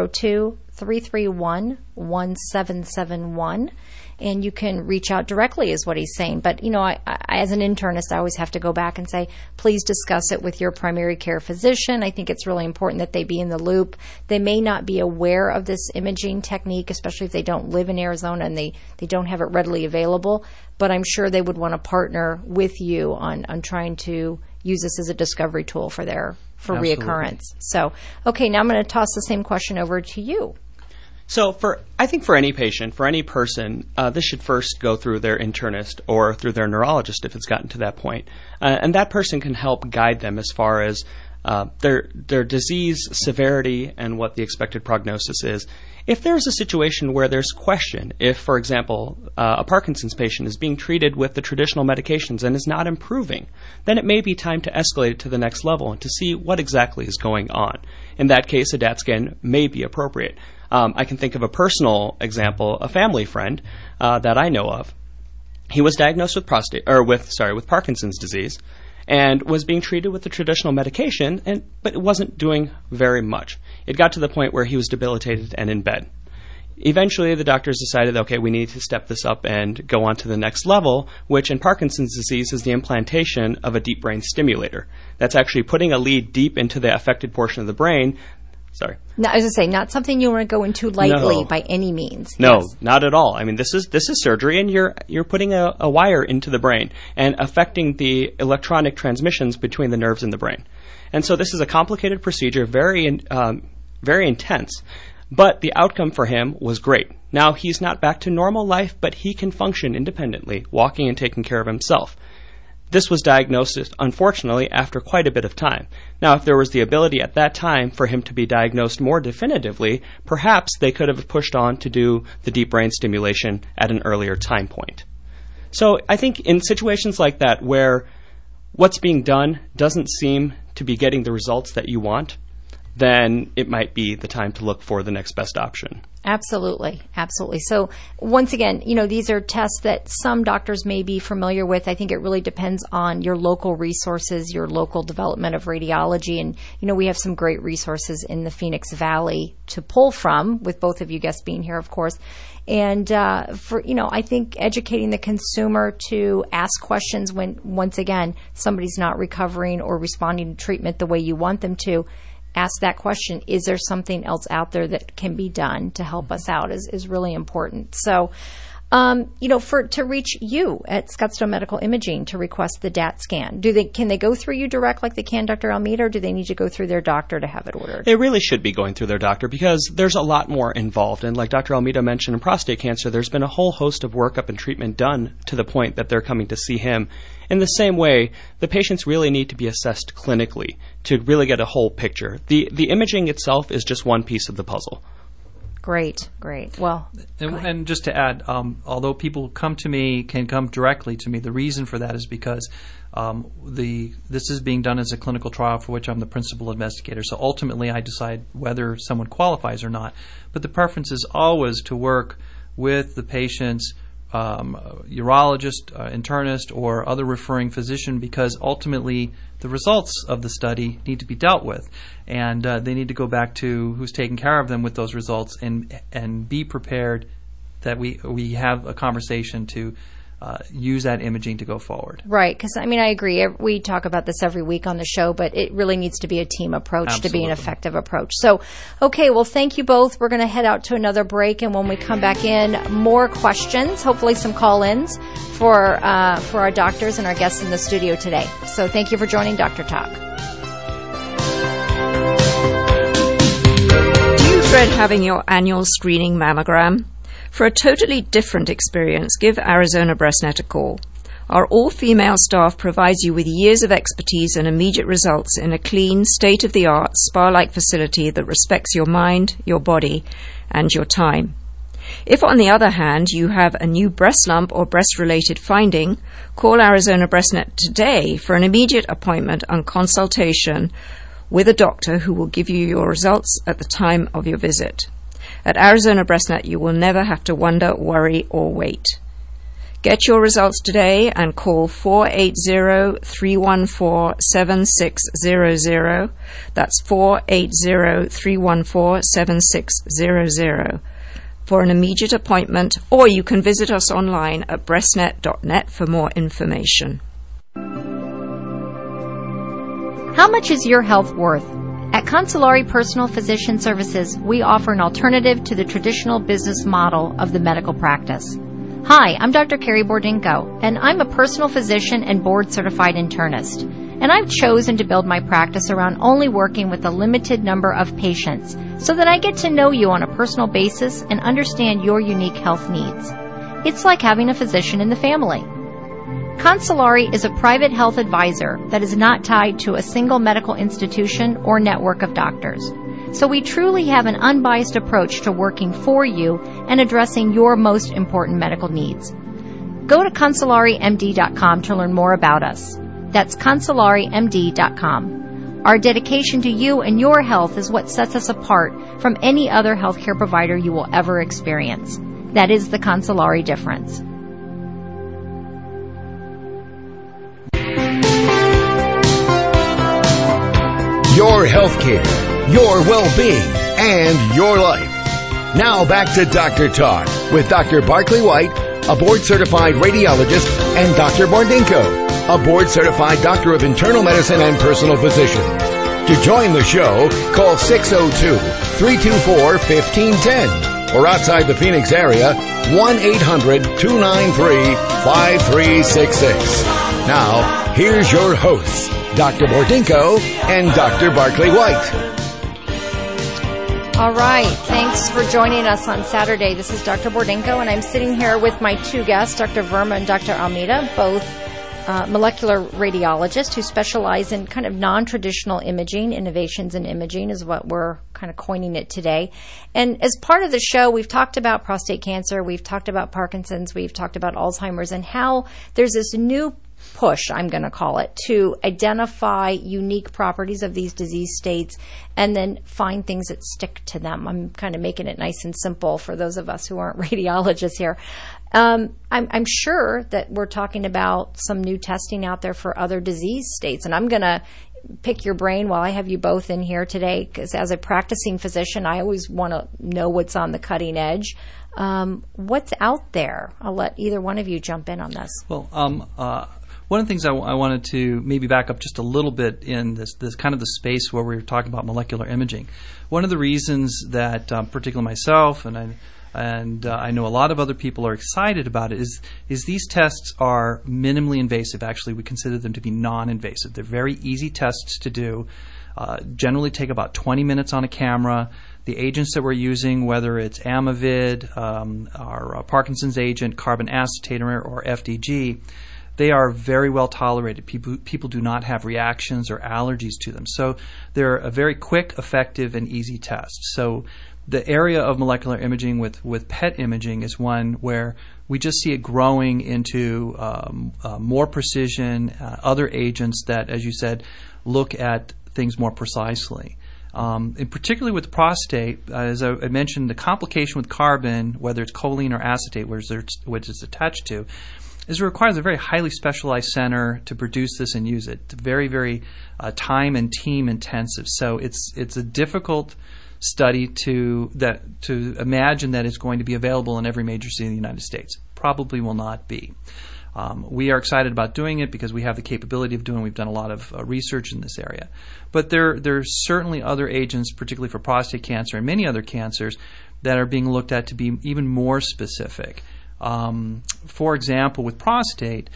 602-331-1771. And you can reach out directly, is what he's saying. But, I, as an internist, I always have to go back and say, please discuss it with your primary care physician. I think it's really important that they be in the loop. They may not be aware of this imaging technique, especially if they don't live in Arizona and they don't have it readily available. But I'm sure they would want to partner with you on trying to use this as a discovery tool for reoccurrence. So, okay, now I'm going to toss the same question over to you. So I think for any patient, for any person, this should first go through their internist or through their neurologist if it's gotten to that point. And that person can help guide them as far as their disease severity and what the expected prognosis is. If there's a situation where there's question, if, for example, a Parkinson's patient is being treated with the traditional medications and is not improving, then it may be time to escalate it to the next level and to see what exactly is going on. In that case, a DAT scan may be appropriate. I can think of a personal example, a family friend that I know of. He was diagnosed with with Parkinson's disease, and was being treated with the traditional medication, but it wasn't doing very much. It got to the point where he was debilitated and in bed. Eventually, the doctors decided, okay, we need to step this up and go on to the next level, which in Parkinson's disease is the implantation of a deep brain stimulator. That's actually putting a lead deep into the affected portion of the brain. Sorry. No, I was going to say, not something you want to go into lightly by any means. No, yes. Not at all. I mean, this is surgery, and you're putting a wire into the brain and affecting the electronic transmissions between the nerves in the brain. And so this is a complicated procedure, very intense. But the outcome for him was great. Now he's not back to normal life, but he can function independently, walking and taking care of himself. This was diagnosed, unfortunately, after quite a bit of time. Now, if there was the ability at that time for him to be diagnosed more definitively, perhaps they could have pushed on to do the deep brain stimulation at an earlier time point. So I think in situations like that where what's being done doesn't seem to be getting the results that you want, then it might be the time to look for the next best option. Absolutely. Absolutely. So once again, these are tests that some doctors may be familiar with. I think it really depends on your local resources, your local development of radiology. And, we have some great resources in the Phoenix Valley to pull from, with both of you guests being here, of course. And I think educating the consumer to ask questions when, once again, somebody's not recovering or responding to treatment the way you want them to, ask that question, is there something else out there that can be done to help us out, is really important. So, to reach you at Scottsdale Medical Imaging to request the DAT scan, can they go through you direct like they can Dr. Almeida, or do they need to go through their doctor to have it ordered? They really should be going through their doctor because there's a lot more involved. And like Dr. Almeida mentioned in prostate cancer, there's been a whole host of workup and treatment done to the point that they're coming to see him. In the same way, the patients really need to be assessed clinically to really get a whole picture. The imaging itself is just one piece of the puzzle. Great. Well, and just to add, although people can come directly to me, the reason for that is because this is being done as a clinical trial for which I'm the principal investigator. So ultimately, I decide whether someone qualifies or not. But the preference is always to work with the patient's urologist, internist, or other referring physician, because ultimately the results of the study need to be dealt with, and they need to go back to who's taking care of them with those results, and be prepared that we have a conversation to use that imaging to go forward. Right, because I agree. We talk about this every week on the show, but it really needs to be a team approach. Absolutely. To be an effective approach. So, okay, well, thank you both. We're going to head out to another break, and when we come back in, more questions, hopefully some call-ins for our doctors and our guests in the studio today. So thank you for joining Dr. Talk. Do you dread having your annual screening mammogram? For a totally different experience, give Arizona BreastNet a call. Our all-female staff provides you with years of expertise and immediate results in a clean, state-of-the-art, spa-like facility that respects your mind, your body, and your time. If, on the other hand, you have a new breast lump or breast-related finding, call Arizona BreastNet today for an immediate appointment and consultation with a doctor who will give you your results at the time of your visit. At Arizona BreastNet, you will never have to wonder, worry, or wait. Get your results today and call 480-314-7600. That's 480-314-7600 for an immediate appointment, or you can visit us online at breastnet.net for more information. How much is your health worth? At Consolari Personal Physician Services, we offer an alternative to the traditional business model of the medical practice. Hi, I'm Dr. Carrie Bordinko, and I'm a personal physician and board-certified internist. And I've chosen to build my practice around only working with a limited number of patients so that I get to know you on a personal basis and understand your unique health needs. It's like having a physician in the family. Consolari is a private health advisor that is not tied to a single medical institution or network of doctors. So we truly have an unbiased approach to working for you and addressing your most important medical needs. Go to ConsolaryMD.com to learn more about us. That's ConsolaryMD.com. Our dedication to you and your health is what sets us apart from any other healthcare provider you will ever experience. That is the Consolari difference. Your healthcare, your well-being, and your life. Now back to Dr. Talk with Dr. Barclay White, a board-certified radiologist, and Dr. Bordinko, a board-certified doctor of internal medicine and personal physician. To join the show, call 602-324-1510 or outside the Phoenix area, 1-800-293-5366. Now, here's your hosts, Dr. Bordinko and Dr. Barclay White. All right. Thanks for joining us on Saturday. This is Dr. Bordinko, and I'm sitting here with my two guests, Dr. Verma and Dr. Almeida, both molecular radiologists who specialize in kind of non-traditional imaging. Innovations in imaging is what we're kind of coining it today. And as part of the show, we've talked about prostate cancer, we've talked about Parkinson's, we've talked about Alzheimer's, and how there's this new push, I'm going to call it, to identify unique properties of these disease states and then find things that stick to them. I'm kind of making it nice and simple for those of us who aren't radiologists here. I'm sure that we're talking about some new testing out there for other disease states, and I'm going to pick your brain while I have you both in here today, because as a practicing physician, I always want to know what's on the cutting edge. What's out there? I'll let either one of you jump in on this. Well, one of the things I wanted to maybe back up just a little bit in this kind of the space where we were talking about molecular imaging. One of the reasons that particularly myself and I know a lot of other people are excited about it is these tests are minimally invasive. Actually, we consider them to be non-invasive. They're very easy tests to do, generally take about 20 minutes on a camera. The agents that we're using, whether it's Amyvid, our Parkinson's agent, carbon acetate, or FDG, they are very well tolerated. People do not have reactions or allergies to them. So they're a very quick, effective, and easy test. So the area of molecular imaging with PET imaging is one where we just see it growing into more precision, other agents that, as you said, look at things more precisely. And particularly with prostate, as I mentioned, the complication with carbon, whether it's choline or acetate, which it's attached to, is it requires a very highly specialized center to produce this and use it. It's very, very time and team intensive. So it's a difficult study to imagine that it's going to be available in every major city in the United States. Probably will not be. We are excited about doing it because we have the capability of doing it. We've done a lot of research in this area. But there's certainly other agents, particularly for prostate cancer and many other cancers, that are being looked at to be even more specific. For example, with prostate,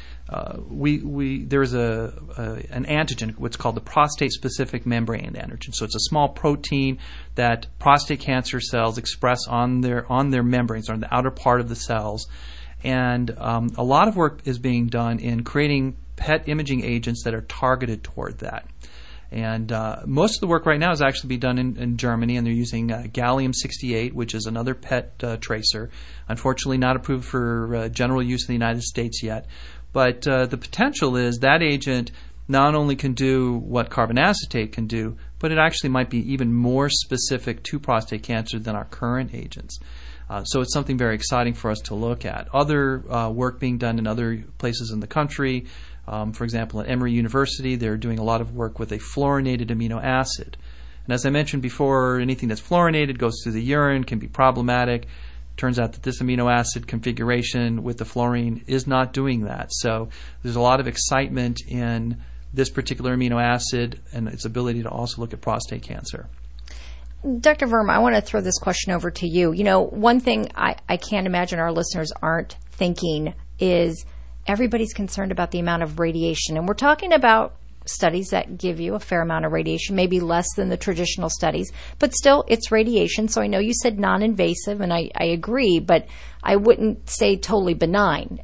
there's an antigen, what's called the prostate-specific membrane antigen. So it's a small protein that prostate cancer cells express on their membranes, on the outer part of the cells. And a lot of work is being done in creating PET imaging agents that are targeted toward that. And most of the work right now is actually being done in Germany, and they're using gallium-68, which is another PET tracer. Unfortunately, not approved for general use in the United States yet. But the potential is that agent not only can do what carbon acetate can do, but it actually might be even more specific to prostate cancer than our current agents. So it's something very exciting for us to look at. Other work being done in other places in the country. For example, at Emory University, they're doing a lot of work with a fluorinated amino acid. And as I mentioned before, anything that's fluorinated goes through the urine, can be problematic. Turns out that this amino acid configuration with the fluorine is not doing that. So there's a lot of excitement in this particular amino acid and its ability to also look at prostate cancer. Dr. Verma, I want to throw this question over to you. You know, one thing I can't imagine our listeners aren't thinking is everybody's concerned about the amount of radiation. And we're talking about studies that give you a fair amount of radiation, maybe less than the traditional studies, but still it's radiation. So I know you said non-invasive, and I agree, but I wouldn't say totally benign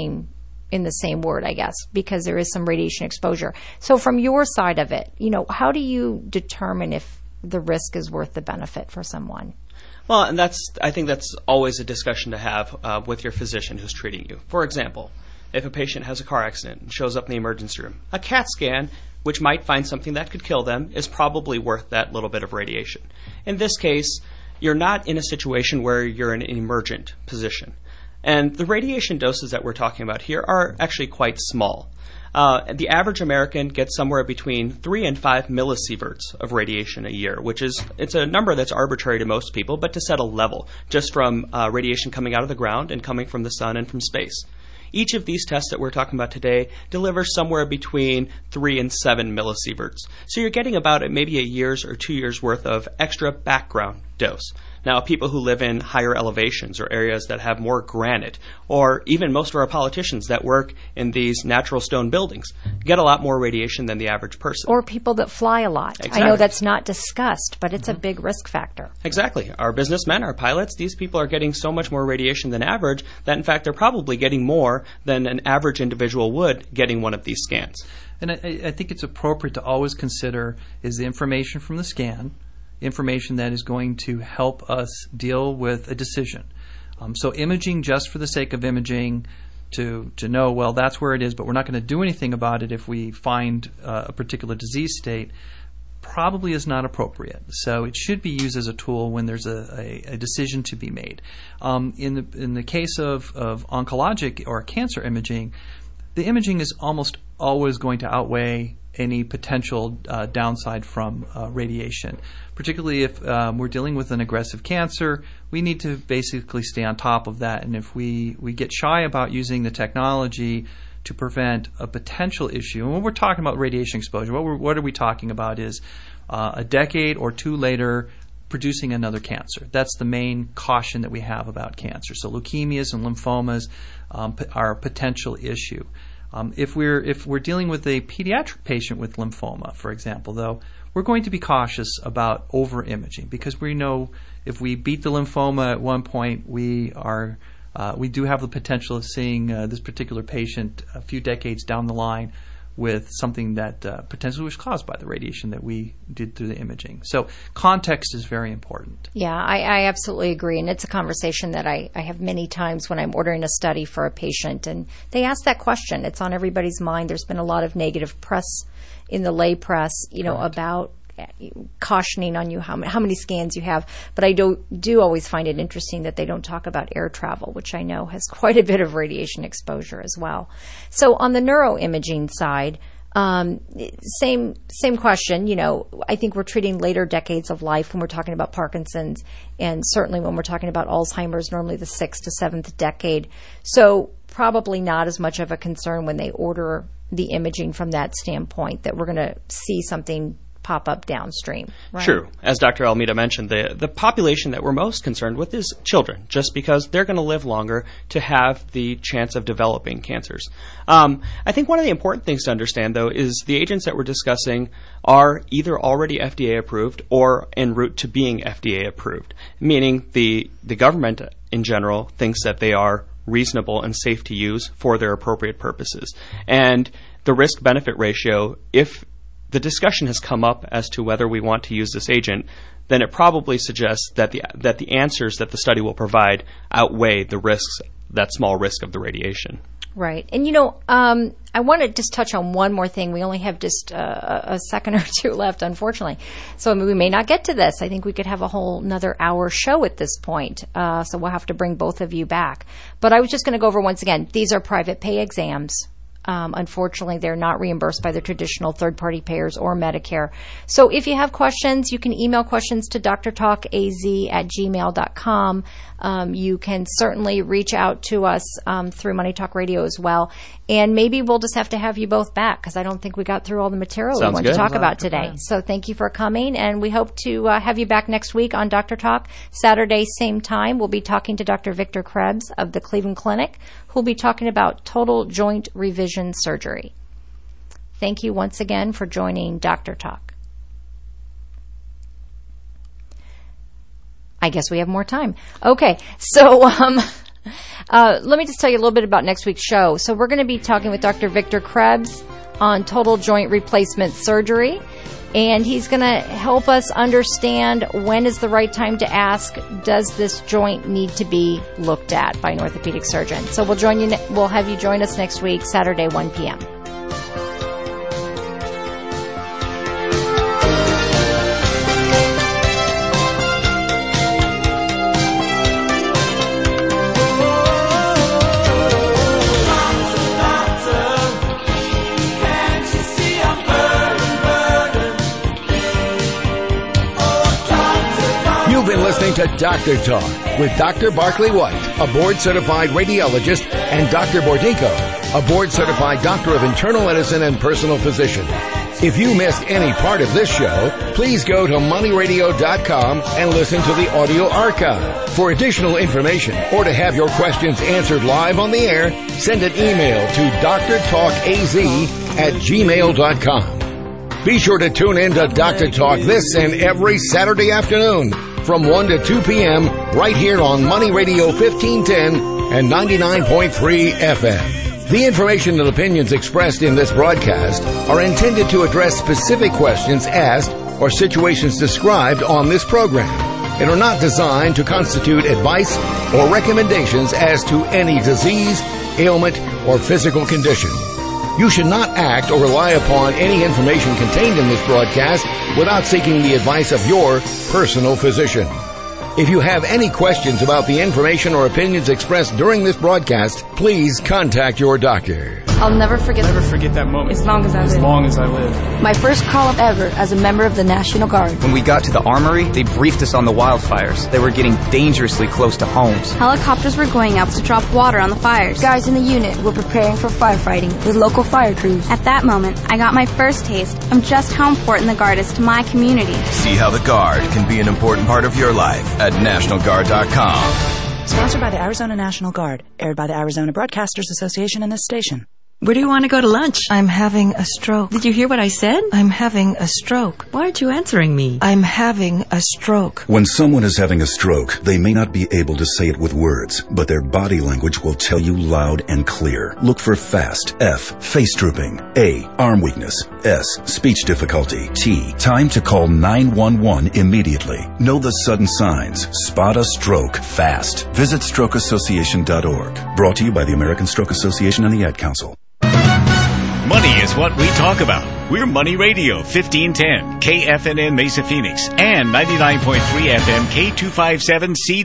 in the same word, I guess, because there is some radiation exposure. So from your side of it, you know, how do you determine if the risk is worth the benefit for someone? Well, and I think that's always a discussion to have with your physician who's treating you. For example, if a patient has a car accident and shows up in the emergency room, a CAT scan, which might find something that could kill them, is probably worth that little bit of radiation. In this case, you're not in a situation where you're in an emergent position. And the radiation doses that we're talking about here are actually quite small. The average American gets somewhere between 3 and 5 millisieverts of radiation a year, it's a number that's arbitrary to most people, but to set a level, just from radiation coming out of the ground and coming from the sun and from space. Each of these tests that we're talking about today delivers somewhere between 3 and 7 millisieverts. So you're getting about maybe a year's or 2 years' worth of extra background dose. Now, people who live in higher elevations or areas that have more granite, or even most of our politicians that work in these natural stone buildings, get a lot more radiation than the average person. Or people that fly a lot. Exactly. I know that's not discussed, but it's a big risk factor. Exactly. Our businessmen, our pilots, these people are getting so much more radiation than average that, in fact, they're probably getting more than an average individual would getting one of these scans. And I think it's appropriate to always consider is the information from the scan, information that is going to help us deal with a decision. So imaging just for the sake of imaging to know, well, that's where it is, but we're not going to do anything about it if we find a particular disease state, probably is not appropriate. So it should be used as a tool when there's a decision to be made. In the case of oncologic or cancer imaging, the imaging is almost always going to outweigh any potential downside from radiation. Particularly if we're dealing with an aggressive cancer, we need to basically stay on top of that. And if we get shy about using the technology to prevent a potential issue, and when we're talking about radiation exposure, what are we talking about is a decade or two later producing another cancer. That's the main caution that we have about cancer. So leukemias and lymphomas are a potential issue. If we're dealing with a pediatric patient with lymphoma, for example, though, we're going to be cautious about over-imaging because we know if we beat the lymphoma at one point, we are we do have the potential of seeing this particular patient a few decades down the line with something that potentially was caused by the radiation that we did through the imaging. So context is very important. Yeah, I absolutely agree. And it's a conversation that I have many times when I'm ordering a study for a patient. And they ask that question. It's on everybody's mind. There's been a lot of negative press in the lay press, about cautioning on you how many scans you have. But I do always find it interesting that they don't talk about air travel, which I know has quite a bit of radiation exposure as well. So on the neuroimaging side, same question. I think we're treating later decades of life when we're talking about Parkinson's, and certainly when we're talking about Alzheimer's, normally the 6th to 7th decade. So probably not as much of a concern when they order the imaging from that standpoint that we're going to see something pop up downstream. Right? True. As Dr. Almeida mentioned, the population that we're most concerned with is children, just because they're going to live longer to have the chance of developing cancers. I think one of the important things to understand, though, is the agents that we're discussing are either already FDA approved or en route to being FDA approved, meaning the government in general thinks that they are reasonable and safe to use for their appropriate purposes. And the risk-benefit ratio, if the discussion has come up as to whether we want to use this agent, then it probably suggests that the answers that the study will provide outweigh the risks, that small risk of the radiation. Right. And, I want to just touch on one more thing. We only have just a second or two left, unfortunately. So we may not get to this. I think we could have a whole another hour show at this point. So we'll have to bring both of you back. But I was just going to go over once again, these are private pay exams. Unfortunately, they're not reimbursed by the traditional third-party payers or Medicare. So if you have questions, you can email questions to drtalkaz@gmail.com. You can certainly reach out to us through Money Talk Radio as well. And maybe we'll just have to have you both back because I don't think we got through all the material we wanted to talk about today. So thank you for coming, and we hope to have you back next week on Dr. Talk. Saturday, same time, we'll be talking to Dr. Victor Krebs of the Cleveland Clinic, who'll be talking about total joint revision surgery. Thank you once again for joining Dr. Talk. I guess we have more time. Okay, so let me just tell you a little bit about next week's show. So we're going to be talking with Dr. Victor Krebs on total joint replacement surgery, and he's going to help us understand when is the right time to ask, does this joint need to be looked at by an orthopedic surgeon? So we'll have you join us next week, Saturday, 1 p.m. Listening to Dr. Talk with Dr. Barclay White, a board-certified radiologist, and Dr. Bordico, a board-certified doctor of internal medicine and personal physician. If you missed any part of this show, please go to moneyradio.com and listen to the audio archive. For additional information or to have your questions answered live on the air, send an email to drtalkaz@gmail.com. Be sure to tune in to Dr. Talk this and every Saturday afternoon from 1 to 2 p.m. right here on Money Radio 1510 and 99.3 FM. The information and opinions expressed in this broadcast are intended to address specific questions asked or situations described on this program and are not designed to constitute advice or recommendations as to any disease, ailment, or physical condition. You should not act or rely upon any information contained in this broadcast without seeking the advice of your personal physician. If you have any questions about the information or opinions expressed during this broadcast, please contact your doctor. I'll never forget that moment. As long as I live. As long as I live. My first call-up ever as a member of the National Guard. When we got to the armory, they briefed us on the wildfires. They were getting dangerously close to homes. Helicopters were going out to drop water on the fires. Guys in the unit were preparing for firefighting with local fire crews. At that moment, I got my first taste of just how important the Guard is to my community. See how the Guard can be an important part of your life at NationalGuard.com. Sponsored by the Arizona National Guard. Aired by the Arizona Broadcasters Association and this station. Where do you want to go to lunch? I'm having a stroke. Did you hear what I said? I'm having a stroke. Why aren't you answering me? I'm having a stroke. When someone is having a stroke, they may not be able to say it with words, but their body language will tell you loud and clear. Look for FAST. F, face drooping. A, arm weakness. S, speech difficulty. T, time to call 911 immediately. Know the sudden signs. Spot a stroke fast. Visit strokeassociation.org. Brought to you by the American Stroke Association and the Ad Council. Money is what we talk about. We're Money Radio 1510, KFNN Mesa Phoenix, and 99.3 FM K257C.